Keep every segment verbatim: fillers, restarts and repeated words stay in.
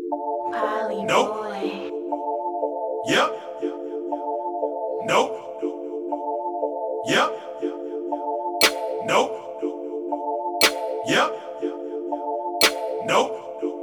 Polly Nope. boy. Yep. Nope. Yep. Nope. Yep. Nope.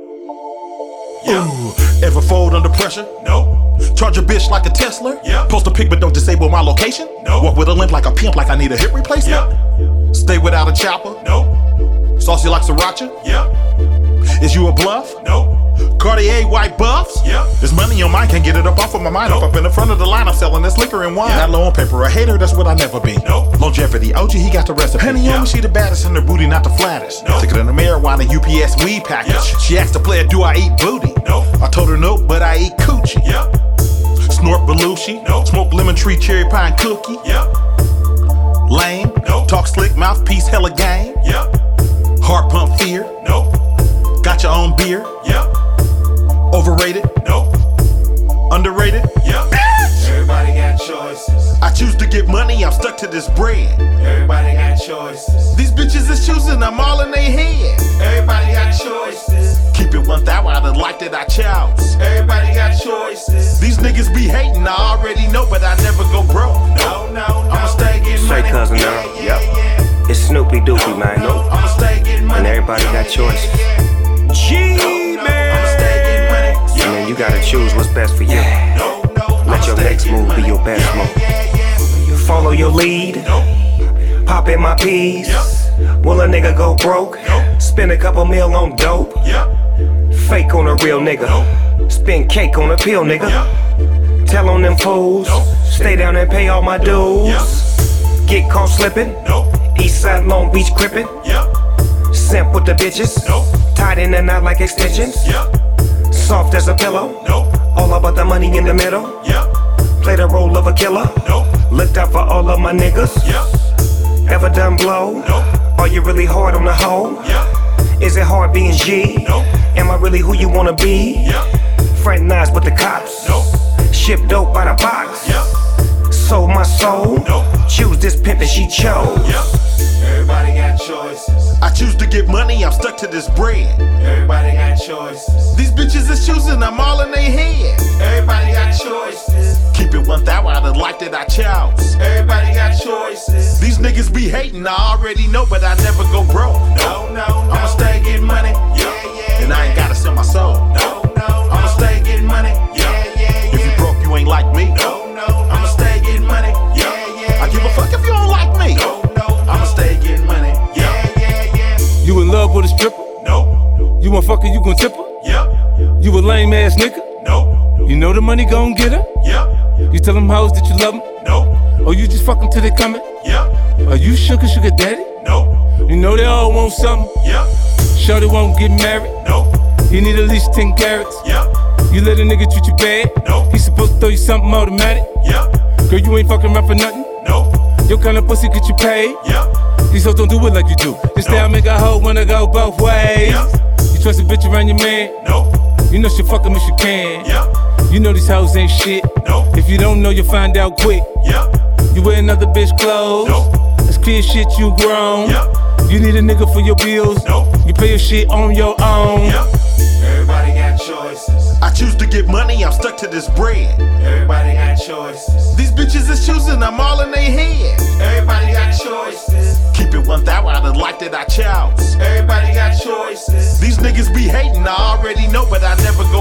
Yep. Ooh, ever fold under pressure? Nope. Charge a bitch like a Tesla? Yep. Post a pic but don't disable my location? Nope. Walk with a limp like a pimp like I need a hip replacement? Yep. Stay without a chopper? Nope. Saucy like sriracha? Yep. Is you a bluff? Nope. Cartier white buffs? Yep. There's money on mine, can't get it up off of my mind. Nope. Up, up in the front of the line, I'm selling this liquor and wine. Yep. Not low on paper, a hater, that's what I never be. Nope. Longevity, O G, he got the recipe. Penny Yep. on me, she the baddest in her booty, not the flattest. Nope. Thicker than a marijuana U P S weed package. Yep. She asked the player, do I eat booty? Nope. I told her no, but I eat coochie. Yep. Snort Belushi, Nope. smoke lemon tree, cherry pie and cookie. Yep. Lame, Nope. talk slick, mouthpiece, hella game. Yep. Heart pump fear, Nope. got your own beer. Yep. Overrated, Nope. underrated. Yep. Everybody got choices. I choose to get money, I'm stuck to this bread. Everybody got choices. These bitches is choosing, I'm all in they head. Everybody got choices. Keep it one thou out of the life that I chose. Everybody got choices. These niggas be hating, I already know, but I never go broke. No, no, no. I'ma stay getting Straight money. cousin Yeah, now. yeah, Yep. yeah. It's Snoopy Doopy, man. No, I'ma stay getting money. And everybody got choices. G man. I'ma stay getting money. And then you gotta choose what's best for you. No, no. Let your next move be your best move. Follow your lead. Pop in my peas. Will a nigga go broke? Spend a couple mil on dope. Yep. Fake on a real nigga. Spend cake on a pill, nigga. Yep. Tell on them fools. Stay down and pay all my dues. Get caught slipping. Nope. Eastside Long Beach crippin'. Yep. Simp with the bitches. Nope. Tied in and out like extensions. Yep. Soft as a pillow. Nope. All about the money in the middle. Yep. Play the role of a killer. Nope. Looked out for all of my niggas. Yep. Ever done blow? Nope. Are you really hard on the hoe? Yep. Is it hard being G? Nope. Am I really who you wanna be? Yep. Fraternize with the cops. Nope. Ship dope by the box. Yep. Sold my soul. Nope. Choose this pimpin' she chose. Yep. Everybody got choices. I choose to get money, I'm stuck to this bread. Everybody got choices. These bitches is choosing, I'm all in they head. Everybody got choices. Keep it one thou out of the life that I chose. Everybody got choices. These niggas be hating, I already know, but I never go broke. No, no, no. I'ma stay getting money. Yeah, yeah. And I ain't gotta sell my soul. No, no, no. I'ma stay getting money. Yeah, yeah, If you yeah. broke, you ain't like me. No, no, no. I'ma stay getting money. Yeah, yeah. I give a fuck if you don't like me. No, no, no. I'ma stay getting money. Yeah, yeah, yeah. You in love with a stripper? No. You want fucker, you gon' tip her? Yep. You a lame ass nigga? No. You know the money gon' get her? Yep. You tell them hoes that you love them? No. Or you just fuck them till they coming? Yep. Are you sugar sugar daddy? No. You know they all want something. Yep. Shorty won't get married. No. You need at least ten carats. Yep. You let a nigga treat you bad. No. He supposed to throw you something automatic. Yep. Girl, you ain't fucking around for nothing. No. Your kind of pussy get you paid. Yep. These hoes don't do it like you do. Just stay No. out, make a hoe wanna go both ways. Yep. You trust a bitch around your man. No. You know she fuck him if she can. Yep. You know these hoes ain't shit. No. If you don't know, you'll find out quick. Yep. You wear another bitch clothes. No. That's clear shit, you grown. Yep. You need a nigga for your bills. No. You pay your shit on your own. Yep. Everybody got choices. I choose to get money, I'm stuck to this bread. Everybody got choices. These bitches is choosing, I'm all in they head. Everybody got choices. Keep it one thou out of the life that I chose. Everybody got choices. These niggas be hating, I already know, but I never go